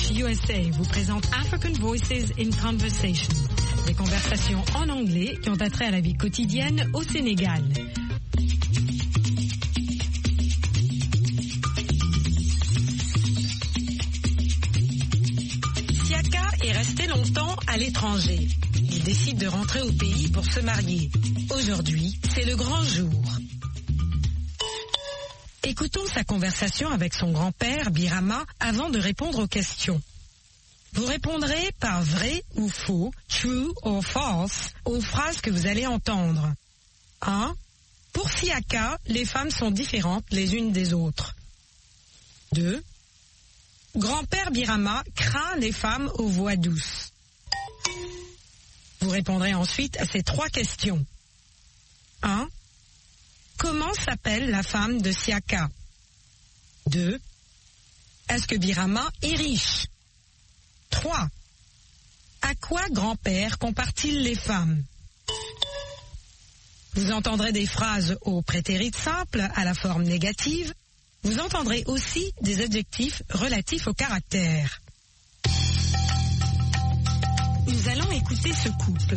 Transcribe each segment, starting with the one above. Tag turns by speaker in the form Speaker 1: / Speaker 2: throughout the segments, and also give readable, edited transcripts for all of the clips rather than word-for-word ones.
Speaker 1: English USA vous présente African Voices in Conversation. Des conversations en anglais qui ont attrait à la vie quotidienne au Sénégal. Siaka est resté longtemps à l'étranger. Il décide de rentrer au pays pour se marier. Aujourd'hui, c'est le grand jour. Écoutons sa conversation avec son grand-père, Birama, avant de répondre aux questions. Vous répondrez par vrai ou faux, true or false, aux phrases que vous allez entendre. 1. Pour Siaka, les femmes sont différentes les unes des autres. 2. Grand-père Birama craint les femmes aux voix douces. Vous répondrez ensuite à ces 3 questions. 1. Comment s'appelle la femme de Siaka? 2. Est-ce que Birama est riche? 3. À quoi grand-père compare-t-il les femmes? Vous entendrez des phrases au prétérit simple à la forme négative. Vous entendrez aussi des adjectifs relatifs au caractère. Nous allons écouter ce couple.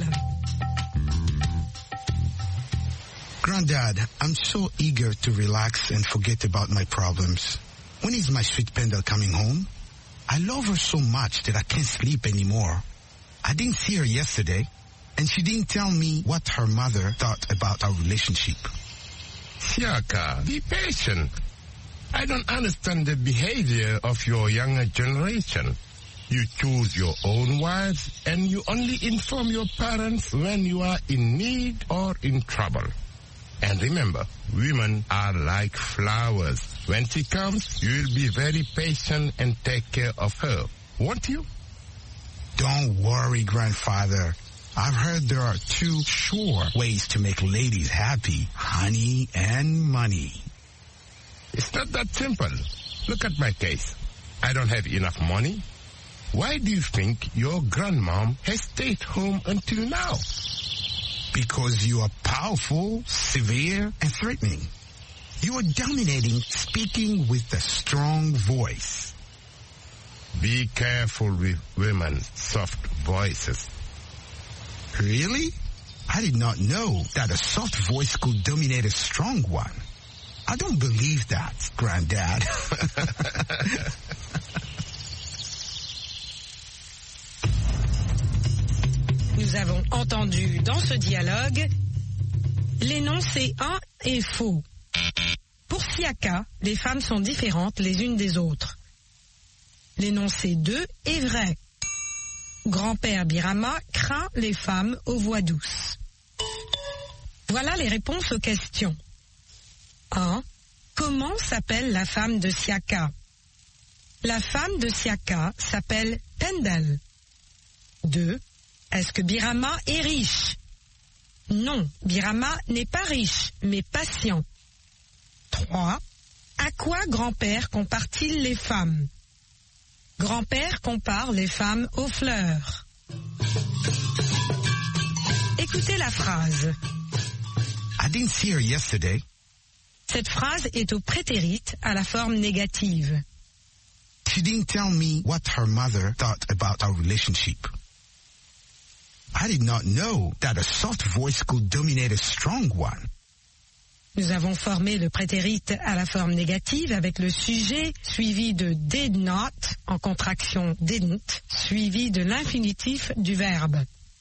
Speaker 2: Granddad, I'm so eager to relax and forget about my problems. When is my sweet Pendle coming home? I love her so much that I can't sleep anymore. I didn't see her yesterday, and she didn't tell me what her mother thought about our relationship.
Speaker 3: Siaka, be patient. I don't understand the behavior of your younger generation. You choose your own wives, and you only inform your parents when you are in need or in trouble. And remember, women are like flowers. When she comes, you'll be very patient and take care of her, won't you?
Speaker 2: Don't worry, grandfather. I've heard there are 2 sure ways to make ladies happy: honey and money.
Speaker 3: It's not that simple. Look at my case. I don't have enough money. Why do you think your grandmom has stayed home until now?
Speaker 2: Because you are powerful, severe, and threatening. You are dominating, speaking with a strong voice.
Speaker 3: Be careful with women's soft voices.
Speaker 2: Really? I did not know that a soft voice could dominate a strong one. I don't believe that, Granddad.
Speaker 1: Nous avons entendu dans ce dialogue l'énoncé 1 est faux. Pour Siaka, les femmes sont différentes les unes des autres. L'énoncé 2 est vrai. Grand-père Birama craint les femmes aux voix douces. Voilà les réponses aux questions. 1. Comment s'appelle la femme de Siaka? La femme de Siaka s'appelle Pendle. 2. Est-ce que Birama est riche? Non, Birama n'est pas riche, mais patient. 3. À quoi grand-père compare-t-il les femmes? Grand-père compare les femmes aux fleurs. Écoutez la phrase.
Speaker 2: I didn't see her yesterday.
Speaker 1: Cette phrase est au prétérit à la forme négative.
Speaker 2: She didn't tell me what her mother thought about our relationship. I did not know that a soft voice could dominate a strong one.
Speaker 1: Nous avons formé le prétérit à la forme négative avec le sujet suivi de did not, en contraction didn't, suivi de l'infinitif du verbe.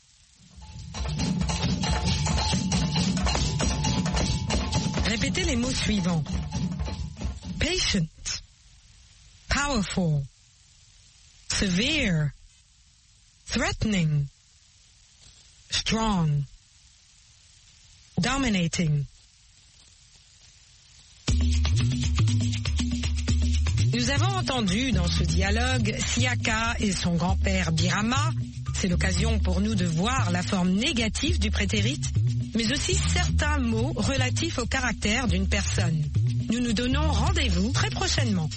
Speaker 1: Répétez les mots suivants. Patient, powerful, severe, threatening, strong, dominating. Nous avons entendu dans ce dialogue Siaka et son grand-père Birama. C'est l'occasion pour nous de voir la forme négative du prétérit, mais aussi certains mots relatifs au caractère d'une personne. Nous nous donnons rendez-vous très prochainement.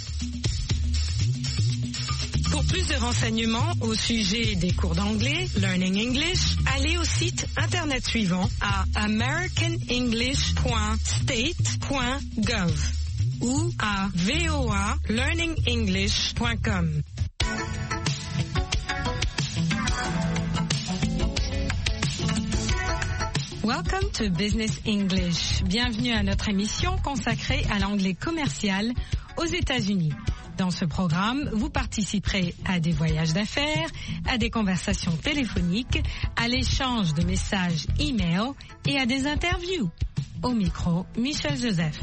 Speaker 1: Pour plus de renseignements au sujet des cours d'anglais, Learning English, allez au site internet suivant à americanenglish.state.gov ou à voalearningenglish.com. Welcome to Business English. Bienvenue à notre émission consacrée à l'anglais commercial aux États-Unis. Dans ce programme, vous participerez à des voyages d'affaires, à des conversations téléphoniques, à l'échange de messages e-mail et à des interviews. Au micro, Michel Joseph.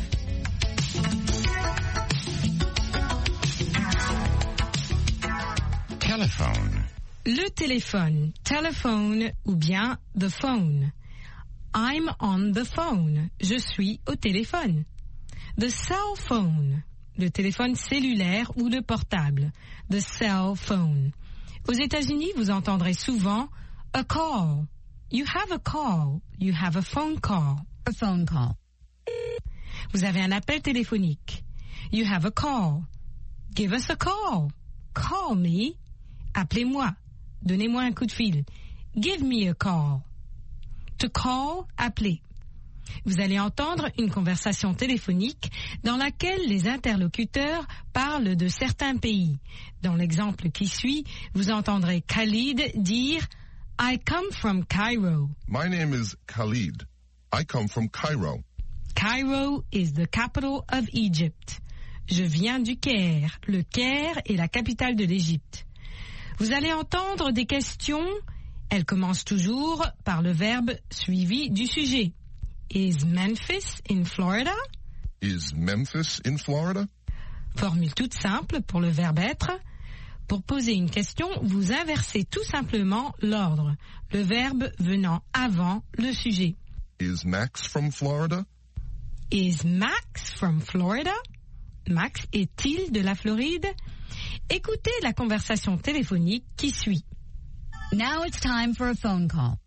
Speaker 3: Telephone.
Speaker 1: Le téléphone, telephone ou bien the phone. I'm on the phone. Je suis au téléphone. The cell phone. Le téléphone cellulaire ou le portable. The cell phone. Aux États-Unis, vous entendrez souvent a call. You have a call. You have a phone call.
Speaker 4: A phone call.
Speaker 1: Vous avez un appel téléphonique. You have a call. Give us a call. Call me. Appelez-moi. Donnez-moi un coup de fil. Give me a call. To call, appeler. Vous allez entendre une conversation téléphonique dans laquelle les interlocuteurs parlent de certains pays. Dans l'exemple qui suit, vous entendrez Khalid dire « I come from Cairo ».
Speaker 5: My name is Khalid. I come from Cairo.
Speaker 1: Cairo is the capital of Egypt. Je viens du Caire. Le Caire est la capitale de l'Égypte. Vous allez entendre des questions. Elles commencent toujours par le verbe suivi du sujet. Is Memphis in Florida?
Speaker 5: Is Memphis in Florida?
Speaker 1: Formule toute simple pour le verbe être. Pour poser une question, vous inversez tout simplement l'ordre, le verbe venant avant le sujet.
Speaker 5: Is Max from Florida?
Speaker 1: Is Max from Florida? Max est-il de la Floride? Écoutez la conversation téléphonique qui suit.
Speaker 4: Now it's time for a phone call.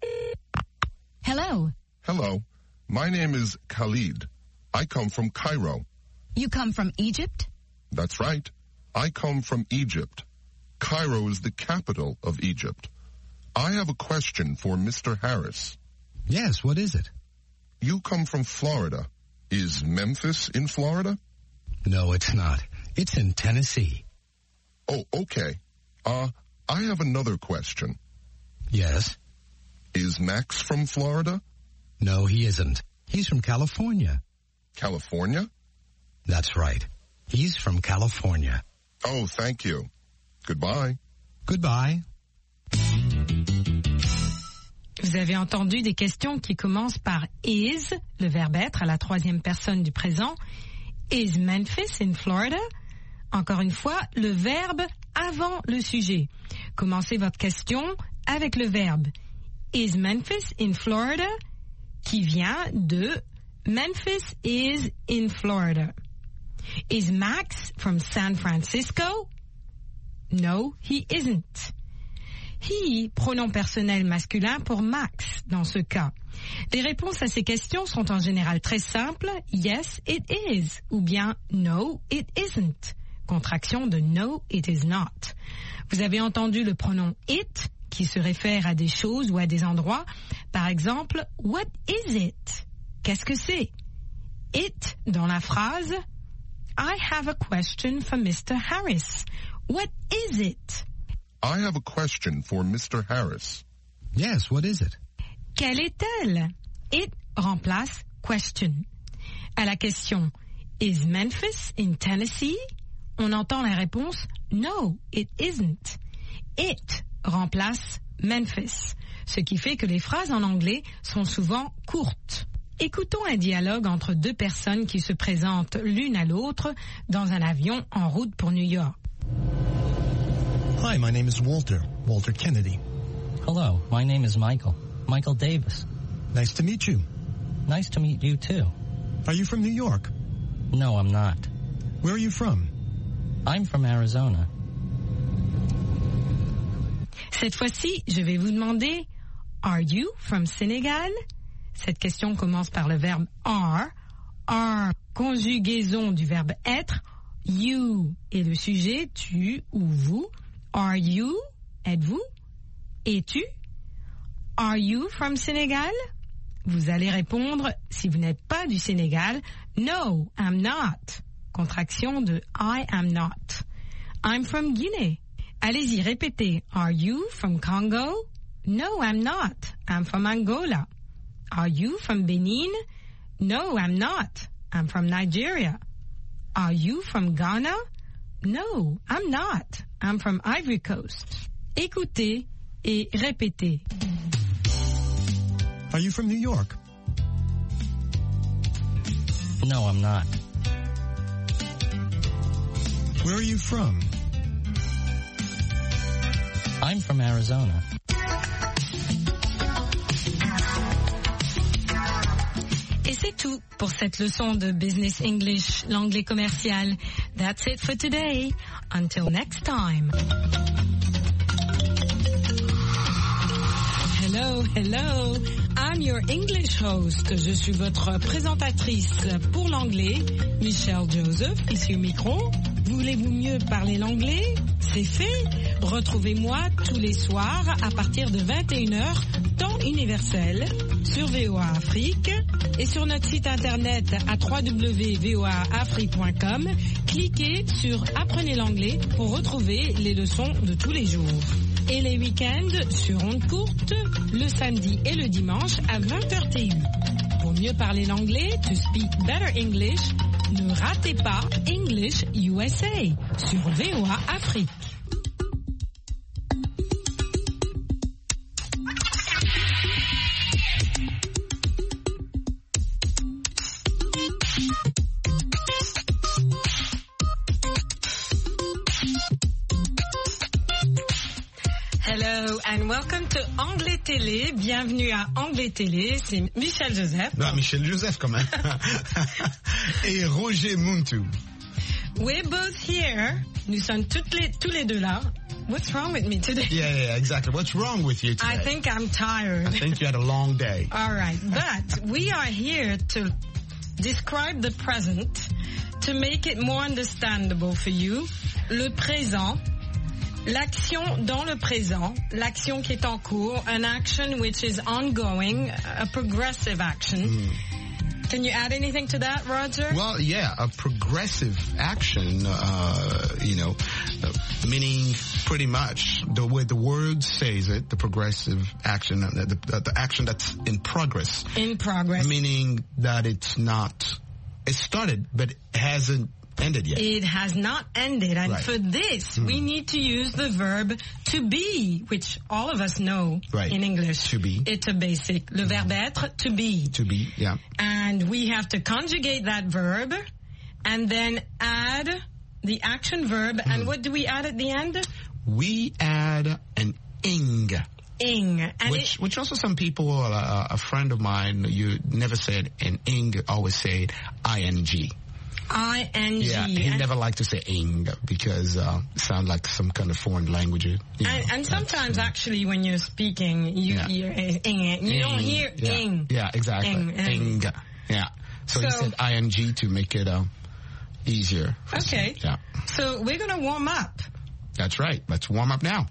Speaker 4: Hello.
Speaker 5: Hello. My name is Khalid. I come from Cairo.
Speaker 4: You come from Egypt?
Speaker 5: That's right. I come from Egypt. Cairo is the capital of Egypt. I have a question for Mr. Harris.
Speaker 2: Yes, what is it?
Speaker 5: You come from Florida. Is Memphis in Florida?
Speaker 2: No, it's not. It's in Tennessee.
Speaker 5: Oh, okay. I have another question.
Speaker 2: Yes?
Speaker 5: Is Max from Florida?
Speaker 2: No, he isn't. He's from California.
Speaker 5: California?
Speaker 2: That's right. He's from California.
Speaker 5: Oh, thank you. Goodbye.
Speaker 2: Goodbye.
Speaker 1: Vous avez entendu des questions qui commencent par is, le verbe être à la troisième personne du présent. Is Memphis in Florida? Encore une fois, le verbe avant le sujet. Commencez votre question avec le verbe Is Memphis in Florida? Qui vient de Memphis is in Florida. Is Max from San Francisco? No, he isn't. He, pronom personnel masculin pour Max dans ce cas. Les réponses à ces questions sont en général très simples. Yes, it is. Ou bien no, it isn't. Contraction de no, it is not. Vous avez entendu le pronom it qui se réfère à des choses ou à des endroits. Par exemple, what is it? Qu'est-ce que c'est? It dans la phrase I have a question for Mr. Harris. What is it?
Speaker 5: I have a question for Mr. Harris.
Speaker 2: Yes, what is it?
Speaker 1: Quelle est-elle? It remplace question. À la question Is Memphis in Tennessee? On entend la réponse No, it isn't. It remplace Memphis, ce qui fait que les phrases en anglais sont souvent courtes. Écoutons un dialogue entre deux personnes qui se présentent l'une à l'autre dans un avion en route pour New York.
Speaker 6: Hi, my name is Walter Kennedy.
Speaker 7: Hello, my name is Michael Davis.
Speaker 6: Nice to meet you.
Speaker 7: Nice to meet you too.
Speaker 6: Are you from New York?
Speaker 7: No, I'm not.
Speaker 6: Where are you from?
Speaker 7: I'm from Arizona.
Speaker 1: Cette fois-ci, je vais vous demander Are you from Senegal? Cette question commence par le verbe are. Are, conjugaison du verbe être. You est le sujet, tu ou vous. Are you? Êtes-vous? Es-tu? Are you from Senegal? Vous allez répondre, si vous n'êtes pas du Sénégal, No, I'm not. Contraction de I am not. I'm from Guinée. Allez-y, répétez. Are you from Congo? No, I'm not. I'm from Angola. Are you from Benin? No, I'm not. I'm from Nigeria. Are you from Ghana? No, I'm not. I'm from Ivory Coast. Écoutez et répétez.
Speaker 6: Are you from New York?
Speaker 7: No, I'm not.
Speaker 6: Where are you from?
Speaker 7: I'm from Arizona.
Speaker 1: Et c'est tout pour cette leçon de Business English, l'anglais commercial. That's it for today. Until next time. Hello, hello. I'm your English host. Je suis votre présentatrice pour l'anglais, Michelle Joseph, ici au micro. Voulez-vous mieux parler l'anglais? C'est fait. Retrouvez-moi tous les soirs à partir de 21h, temps universel, sur VOA Afrique et sur notre site internet à www.voaafrique.com. Cliquez sur Apprenez l'anglais pour retrouver les leçons de tous les jours. Et les week-ends sur ondes courtes, le samedi et le dimanche à 20h TU. Pour mieux parler l'anglais, to speak better English, ne ratez pas English USA sur VOA Afrique. Hello and welcome to Anglais Télé. Bienvenue à Anglais Télé. C'est Michel Joseph.
Speaker 2: Non, Michel Joseph quand même. Et Roger Muntu.
Speaker 1: We're both here. Nous sommes tous les deux là. What's wrong with me today?
Speaker 2: Yeah, exactly. What's wrong with you today?
Speaker 1: I think I'm tired.
Speaker 2: I think you had a long day.
Speaker 1: All right, but we are here to describe the present, to make it more understandable for you. Le présent. L'action dans le présent, l'action qui est en cours, an action which is ongoing, a progressive action. Can you add anything to that, Roger?
Speaker 2: Well, yeah, a progressive action, meaning pretty much the way the word says it, the progressive action, the action that's in progress.
Speaker 1: In progress.
Speaker 2: Meaning that it started, but it hasn't ended yet.
Speaker 1: It has not ended, and
Speaker 2: Right.
Speaker 1: for this, we need to use the verb to be, which all of us know
Speaker 2: Right.
Speaker 1: in English.
Speaker 2: To be.
Speaker 1: It's a basic. Le verbe être, to be.
Speaker 2: To be, yeah.
Speaker 1: And we have to conjugate that verb, and then add the action verb. And what do we add at the end?
Speaker 2: We add an ing.
Speaker 1: Ing. And
Speaker 2: Which also some people, a friend of mine, you never said an ing, always said ing.
Speaker 1: I-N-G.
Speaker 2: Yeah, he never liked to say ing because it sounds like some kind of foreign language.
Speaker 1: And sometimes actually when you're speaking, you hear ing. You don't hear ing.
Speaker 2: Yeah, exactly.
Speaker 1: Ing.
Speaker 2: Yeah. So he said ing to make it easier.
Speaker 1: Okay.
Speaker 2: Yeah.
Speaker 1: So we're going to warm up.
Speaker 2: That's right. Let's warm up now.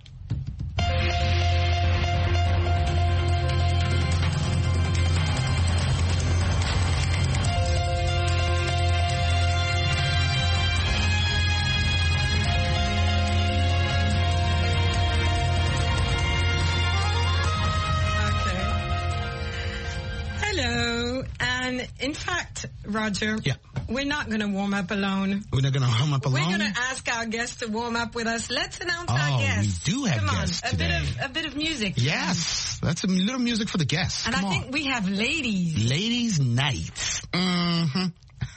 Speaker 1: Hello. And in fact, Roger,
Speaker 2: Yeah.
Speaker 1: we're not going to warm up alone.
Speaker 2: We're not going to warm up alone.
Speaker 1: We're going to ask our guests to warm up with us. Let's announce our
Speaker 2: Oh,
Speaker 1: guests.
Speaker 2: we do have
Speaker 1: Come
Speaker 2: guests
Speaker 1: on,
Speaker 2: today.
Speaker 1: a bit of music.
Speaker 2: Yes. That's a little music for the guests.
Speaker 1: And
Speaker 2: Come
Speaker 1: I
Speaker 2: on.
Speaker 1: think we have ladies.
Speaker 2: Ladies' night. Mm-hmm.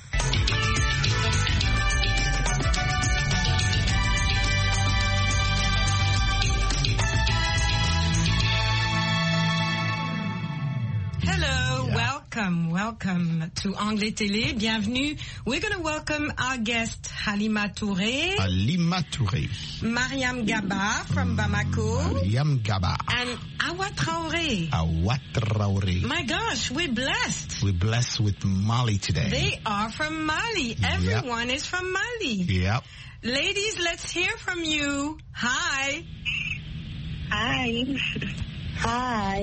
Speaker 1: Hello, welcome to Anglais Télé. Bienvenue. We're going to welcome our guest Halima Touré,
Speaker 2: Halima Touré.
Speaker 1: Mariam Gaba from Bamako,
Speaker 2: Mariam Gaba.
Speaker 1: and Awa Traoré.
Speaker 2: Awa Traoré.
Speaker 1: My gosh, we're blessed.
Speaker 2: We're blessed with Mali today.
Speaker 1: They are from Mali. Everyone is from Mali.
Speaker 2: Yep.
Speaker 1: Ladies, let's hear from you. Hi.
Speaker 8: Hi. Hi.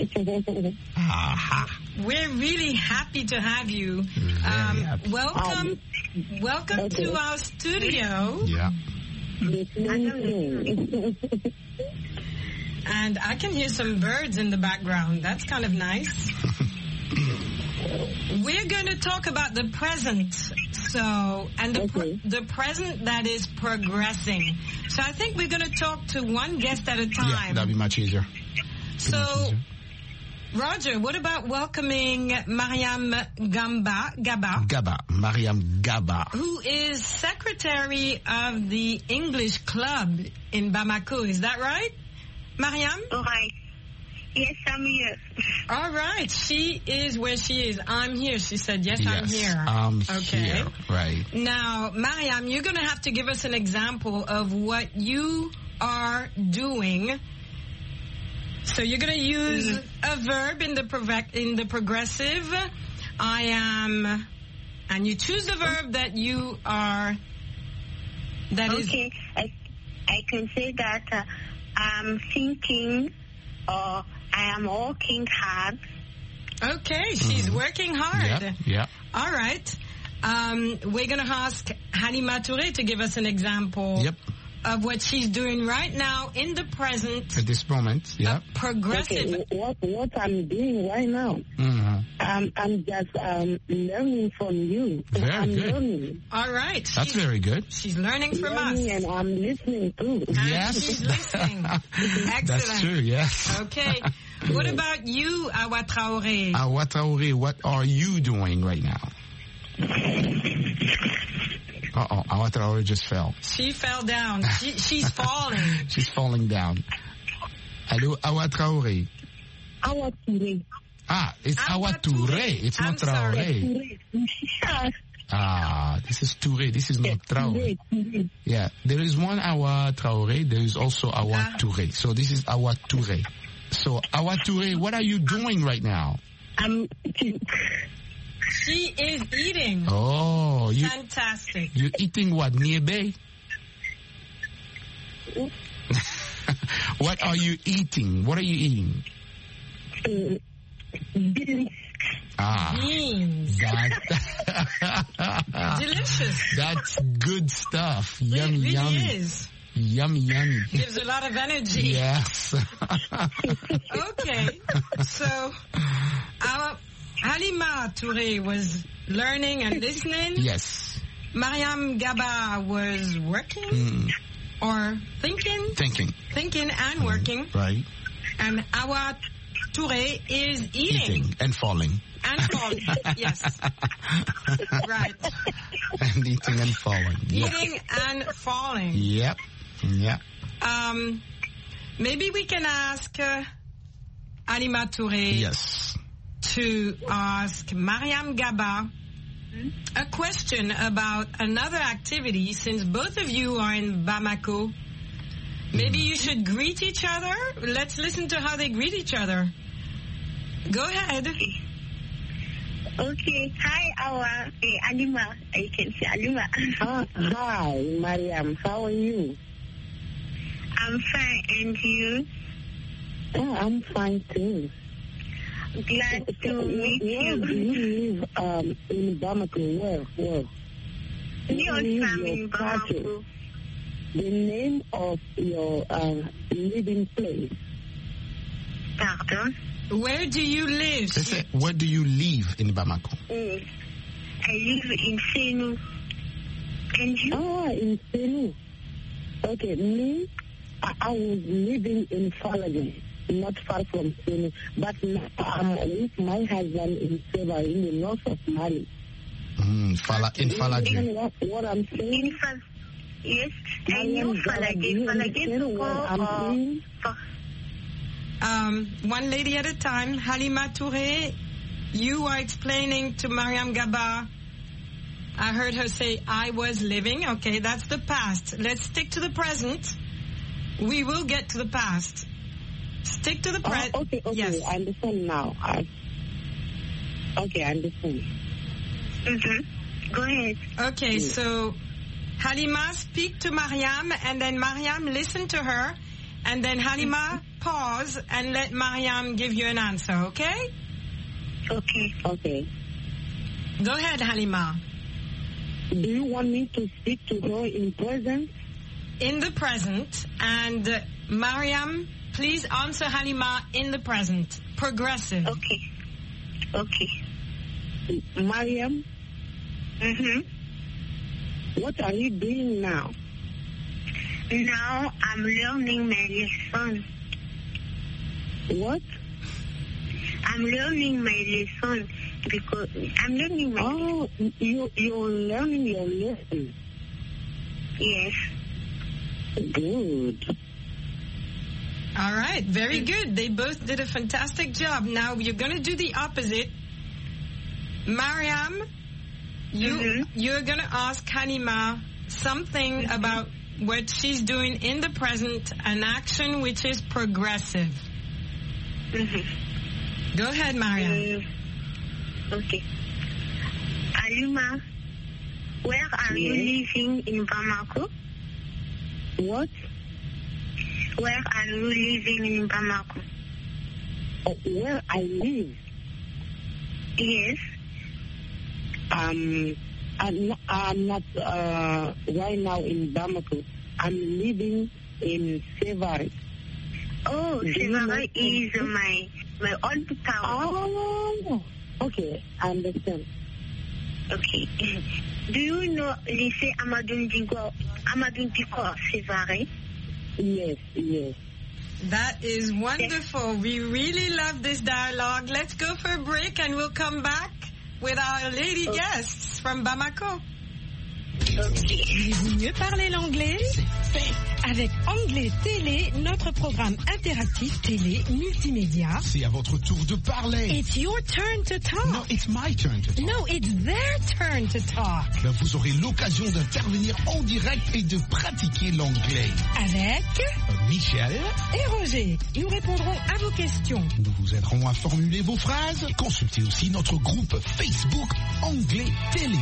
Speaker 2: Aha.
Speaker 1: We're really happy to have you.
Speaker 2: Very happy.
Speaker 1: Welcome to our studio.
Speaker 2: Yeah.
Speaker 1: And I can hear some birds in the background. That's kind of nice. We're going to talk about the present. So, and the present that is progressing. So I think we're going to talk to one guest at a time.
Speaker 2: Yeah, that'd be much easier.
Speaker 1: So, Roger, what about welcoming Mariam Gaba,
Speaker 2: Mariam Gaba,
Speaker 1: who is secretary of the English Club in Bamako. Is that right, Mariam?
Speaker 8: All right. Yes, I'm here.
Speaker 1: All right. She is where she is. I'm here. She said, yes, I'm here.
Speaker 2: I'm
Speaker 1: okay.
Speaker 2: Here. Right.
Speaker 1: Now, Mariam, you're going to have to give us an example of what you are doing. So you're going to use a verb in the progressive. I am, and you choose the verb that you are.
Speaker 8: Okay. I can say that I'm thinking, or I am working hard.
Speaker 1: Okay, she's working hard.
Speaker 2: Yeah.
Speaker 1: All right. We're going to ask Halima Touré to give us an example of what she's doing right now in the present.
Speaker 2: At this moment,
Speaker 1: progressive.
Speaker 9: Okay, what I'm doing right now, I'm just learning from you.
Speaker 2: Very good.
Speaker 9: Learning.
Speaker 1: All right.
Speaker 2: That's very good.
Speaker 1: She's learning from us.
Speaker 9: And I'm listening too.
Speaker 1: And she's listening. Excellent. That's
Speaker 2: true, yes.
Speaker 1: Okay. What about you, Awa Traoré?
Speaker 2: Awa Traoré, what are you doing right now? Awa Traoré just fell.
Speaker 1: She fell down. She's falling.
Speaker 2: She's falling down. Hello, Awa Traoré.
Speaker 9: Awa Touré.
Speaker 2: It's Awa Touré. It's not Traoré. This is Touré. This is not Traoré. Yeah, there is one Awa Traoré. There is also Awa Touré. So this is Awa Touré. So Awa Touré, what are you doing right now?
Speaker 1: She is eating.
Speaker 2: Oh,
Speaker 1: fantastic.
Speaker 2: You're eating what? Niébé? What are you eating? What are you eating?
Speaker 9: Beans.
Speaker 1: Beans. Delicious.
Speaker 2: That's good stuff.
Speaker 1: Yummy, really
Speaker 2: yummy.
Speaker 1: Is.
Speaker 2: Yummy.
Speaker 1: Gives a lot of energy.
Speaker 2: Yes.
Speaker 1: Okay. So, our Halima Touré was learning and listening.
Speaker 2: Yes.
Speaker 1: Mariam Gaba was working or thinking. Thinking and working.
Speaker 2: Right.
Speaker 1: And Awa Touré is eating.
Speaker 2: And falling.
Speaker 1: And falling. Yes. Right.
Speaker 2: And eating and falling.
Speaker 1: Eating and falling.
Speaker 2: Yep. Yeah.
Speaker 1: Maybe we can ask Halima Touré.
Speaker 2: Yes.
Speaker 1: To ask Mariam Gaba a question about another activity. Since both of you are in Bamako, maybe you should greet each other. Let's listen to how they greet each other. Go ahead.
Speaker 8: Okay. Hi, Awa. Halima. I can say Halima.
Speaker 9: Hi, Mariam. How are you?
Speaker 8: I'm fine. And you?
Speaker 9: I'm fine too.
Speaker 8: Glad to meet you.
Speaker 9: Where do you live in Bamako? Where?
Speaker 8: In Bamako.
Speaker 9: The name of your living place.
Speaker 8: Pardon?
Speaker 1: Where do you live?
Speaker 2: Where do you live in Bamako?
Speaker 8: I live in Senou. And you?
Speaker 9: In Senou. Okay, me, I was living in Falagan. Not far from Senou, but I'm with my husband in Seva, in the north of Mali.
Speaker 2: In Falagan.
Speaker 9: What I'm saying?
Speaker 8: Yes, I know Falagan.
Speaker 1: One lady at a time. Halima Touré, you are explaining to Mariam Gaba. I heard her say, I was living. Okay, that's the past. Let's stick to the present. We will get to the past. Stick to the present.
Speaker 9: Okay,
Speaker 1: yes.
Speaker 9: I understand now. I understand.
Speaker 8: Go ahead.
Speaker 1: Okay, so Halima, speak to Mariam, and then Mariam, listen to her, and then Halima, pause, and let Mariam give you an answer, okay?
Speaker 9: Okay.
Speaker 1: Go ahead, Halima.
Speaker 9: Do you want me to speak to her in present?
Speaker 1: In the present, and Mariam, please answer Halima in the present. Progressive.
Speaker 8: Okay.
Speaker 9: Mariam, what are you doing now?
Speaker 8: Now I'm learning my lesson.
Speaker 9: What?
Speaker 8: I'm learning my lesson because I'm learning my
Speaker 9: Oh, you're learning your lesson.
Speaker 8: Yes.
Speaker 9: Good.
Speaker 1: All right, very good. They both did a fantastic job. Now you're going to do the opposite. Mariam, you're going to ask Halima something about what she's doing in the present, an action which is progressive. Go ahead, Mariam.
Speaker 8: Okay. Halima, where are you living in Bamako?
Speaker 9: What?
Speaker 8: Where are you living in Bamako?
Speaker 9: Where I live?
Speaker 8: Yes.
Speaker 9: I'm not right now in Bamako. I'm living in Sevare.
Speaker 8: Oh, Sevare is my old town.
Speaker 9: Oh, okay, I understand.
Speaker 8: Okay. Do you know Lycée Amadou Diko, Sevare?
Speaker 9: Yes.
Speaker 1: That is wonderful. We really love this dialogue. Let's go for a break and we'll come back with our lady guests from Bamako. Voulez-vous mieux parler l'anglais? Avec Anglais Télé, notre programme interactif télé multimédia.
Speaker 2: C'est à votre tour de parler.
Speaker 1: It's your turn to talk.
Speaker 2: No, it's my turn to talk.
Speaker 1: No, it's their turn to talk.
Speaker 2: Ben, vous aurez l'occasion d'intervenir en direct et de pratiquer l'anglais.
Speaker 1: Avec
Speaker 2: Michel
Speaker 1: et Roger. Nous répondrons à vos questions.
Speaker 2: Nous vous aiderons à formuler vos phrases. Consultez aussi notre groupe Facebook Anglais Télé.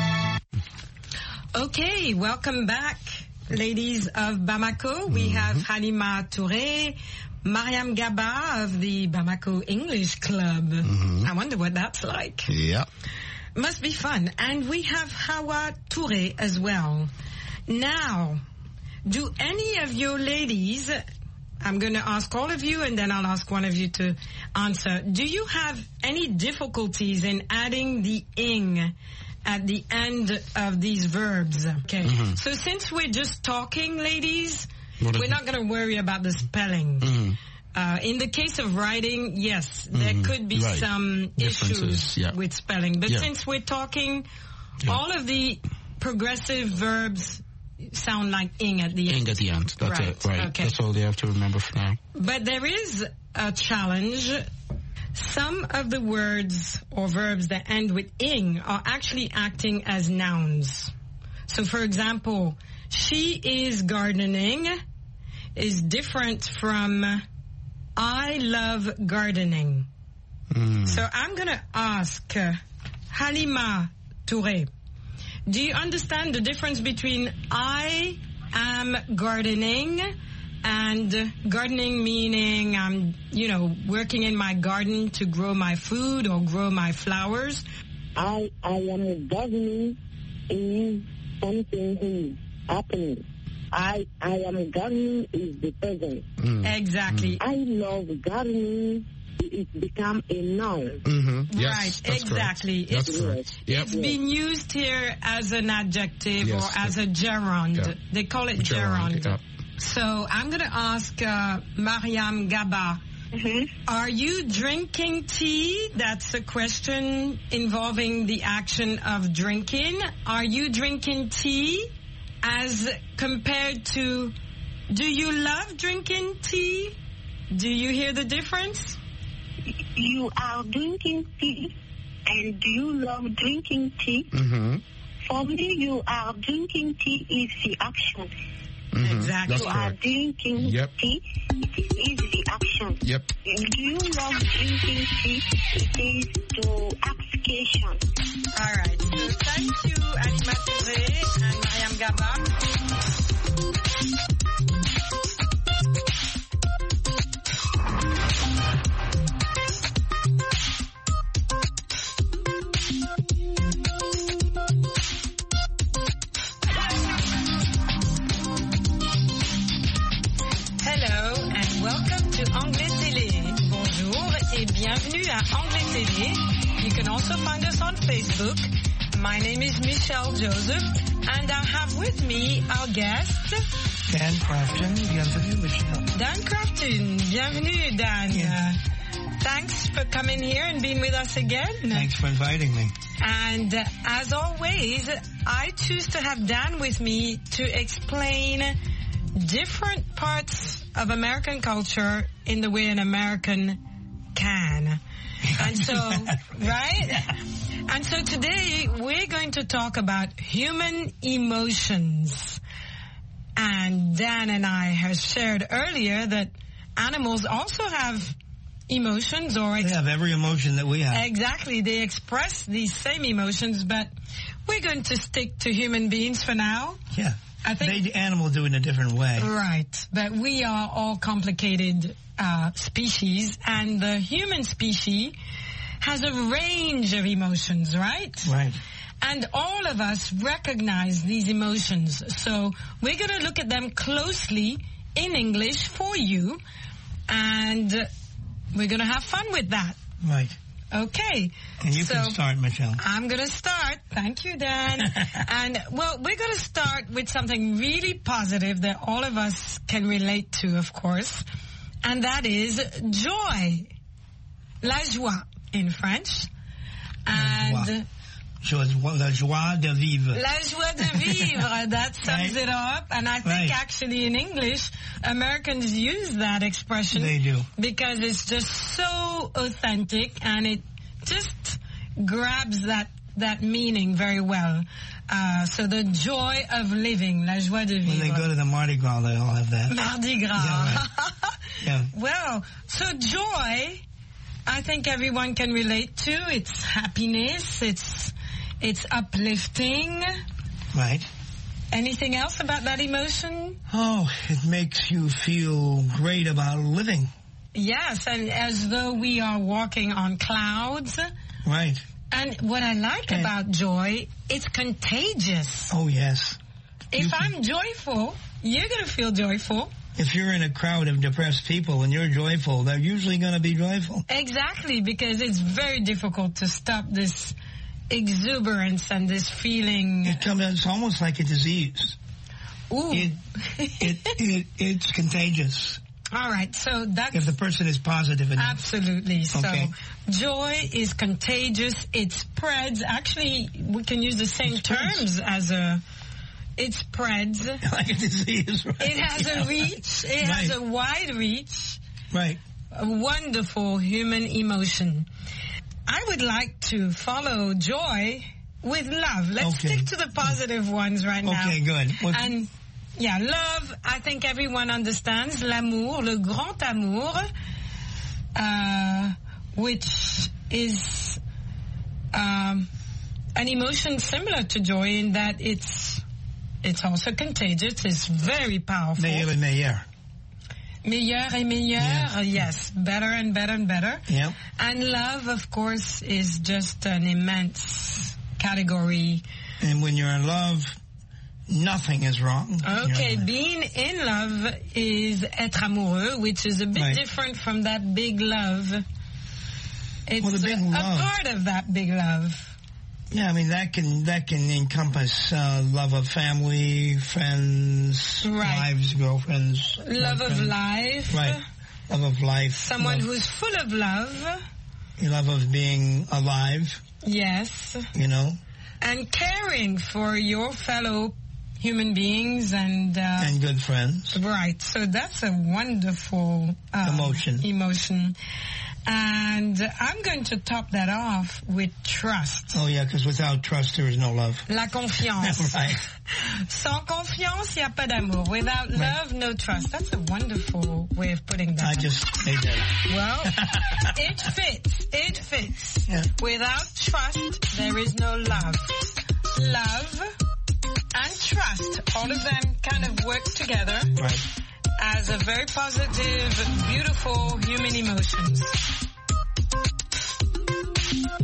Speaker 1: Okay, welcome back, ladies of Bamako. We have Halima Touré, Mariam Gaba of the Bamako English Club. I wonder what that's like.
Speaker 2: Yeah.
Speaker 1: Must be fun. And we have Hawa Touré as well. Now, do any of your ladies, I'm going to ask all of you and then I'll ask one of you to answer. Do you have any difficulties in adding the ing at the end of these verbs? Okay. So since we're just talking, ladies, we're not going to worry about the spelling. In the case of writing, yes, there could be some issues with spelling. But since we're talking, all of the progressive verbs sound like ing at the end.
Speaker 2: Ing at the end. That's it. Right. Okay. That's all they have to remember for now.
Speaker 1: But there is a challenge. Some of the words or verbs that end with ing are actually acting as nouns. So, for example, she is gardening is different from I love gardening. So I'm going to ask Halima Touré, do you understand the difference between I am gardening and gardening meaning I'm, working in my garden to grow my food or grow my flowers?
Speaker 9: I am gardening is something is happening. I am gardening is the present.
Speaker 1: Exactly.
Speaker 9: I love gardening. It become a noun.
Speaker 1: Yes, right, exactly.
Speaker 2: That's correct.
Speaker 1: It's been used here as an adjective or as a gerund. Yeah. They call it gerund. Yeah. So I'm going to ask Mariam Gaba, are you drinking tea? That's a question involving the action of drinking. Are you drinking tea as compared to, do you love drinking tea? Do you hear the difference?
Speaker 8: You are drinking tea, and do you love drinking tea? For me, you are drinking tea is the action.
Speaker 1: Exactly.
Speaker 8: You are drinking tea, it is the action. Do you love drinking tea? It is the application.
Speaker 1: All right. So thank you, Halima Touré and Mariam Gaba. Bienvenue à Anglais Télé. You can also find us on Facebook. My name is Michelle Joseph, and I have with me our guest,
Speaker 10: Dan Crafton. Bienvenue, Michelle.
Speaker 1: Dan Crafton. Bienvenue, Dan.
Speaker 10: Yes.
Speaker 1: Thanks for coming here and being with us again.
Speaker 10: Thanks for inviting me.
Speaker 1: And as always, I choose to have Dan with me to explain different parts of American culture in the way an American can. And so, right? And so today we're going to talk about human emotions. And Dan and I have shared earlier that animals also have emotions, or
Speaker 10: they have every emotion that we have.
Speaker 1: Exactly. They express these same emotions, but we're going to stick to human beings for now.
Speaker 10: Yeah.
Speaker 1: I think
Speaker 10: animals do it in a different way.
Speaker 1: Right. But we are all complicated species, and the human species has a range of emotions, right?
Speaker 10: Right.
Speaker 1: And all of us recognize these emotions. So we're going to look at them closely in English for you, and we're going to have fun with that.
Speaker 10: Right.
Speaker 1: Okay.
Speaker 10: And you can start, Michelle.
Speaker 1: I'm going to start. Thank you, Dan. And, well, we're going to start with something really positive that all of us can relate to, of course, and that is joy. La joie in French. And
Speaker 10: la joie de vivre.
Speaker 1: La joie de vivre, that sums it up. And I think actually in English, Americans use that expression.
Speaker 10: They do.
Speaker 1: Because it's just so authentic, and it just grabs that meaning very well. So the joy of living, la joie de vivre.
Speaker 10: When they go to the Mardi Gras, they all have that.
Speaker 1: Mardi Gras.
Speaker 10: Yeah, right. Yeah.
Speaker 1: Well, so joy, I think everyone can relate to. It's happiness. It's uplifting.
Speaker 10: Right.
Speaker 1: Anything else about that emotion?
Speaker 10: Oh, it makes you feel great about living.
Speaker 1: Yes, and as though we are walking on clouds.
Speaker 10: Right.
Speaker 1: And what I like about joy, it's contagious.
Speaker 10: Oh, yes.
Speaker 1: If I'm joyful, you're going to feel joyful.
Speaker 10: If you're in a crowd of depressed people and you're joyful, they're usually going to be joyful.
Speaker 1: Exactly, because it's very difficult to stop this exuberance and this feeling.
Speaker 10: It's almost like a disease.
Speaker 1: Ooh.
Speaker 10: It's contagious.
Speaker 1: All right, so that's...
Speaker 10: If the person is positive enough.
Speaker 1: Absolutely.
Speaker 10: Okay.
Speaker 1: So joy is contagious. It spreads. Actually, we can use the same terms as it spreads.
Speaker 10: Like a disease, right?
Speaker 1: It has a reach. It has a wide reach.
Speaker 10: Right.
Speaker 1: A wonderful human emotion. I would like to follow joy with love. Let's stick to the positive ones right now.
Speaker 10: Okay, good.
Speaker 1: And yeah, love, I think everyone understands. L'amour, le grand amour, which is an emotion similar to joy in that it's also contagious. It's very powerful.
Speaker 10: Meilleur et meilleur.
Speaker 1: Meilleur et meilleur, yes. Better and better and better.
Speaker 10: Yeah.
Speaker 1: And love, of course, is just an immense category.
Speaker 10: And when you're in love, nothing is wrong.
Speaker 1: Okay, being in love is être amoureux, which is a bit different from that big love. It's a part of that big love.
Speaker 10: Yeah, I mean, that can encompass love of family, friends, wives, girlfriends.
Speaker 1: Love of life.
Speaker 10: Right. Love of life.
Speaker 1: Someone who's full of love.
Speaker 10: Love of being alive.
Speaker 1: Yes.
Speaker 10: You know.
Speaker 1: And caring for your fellow human beings and
Speaker 10: good friends.
Speaker 1: Right. So that's a wonderful emotion. And I'm going to top that off with trust.
Speaker 10: Oh, yeah, because without trust, there is no love.
Speaker 1: La confiance.
Speaker 10: Right.
Speaker 1: Sans confiance, il n'y a pas d'amour. Without love, no trust. That's a wonderful way of putting that.
Speaker 10: I just made that.
Speaker 1: Well, it fits. It fits.
Speaker 10: Yeah.
Speaker 1: Without trust, there is no love. Love and trust, all of them kind of work together.
Speaker 10: Right.
Speaker 1: As a very positive, beautiful human emotions.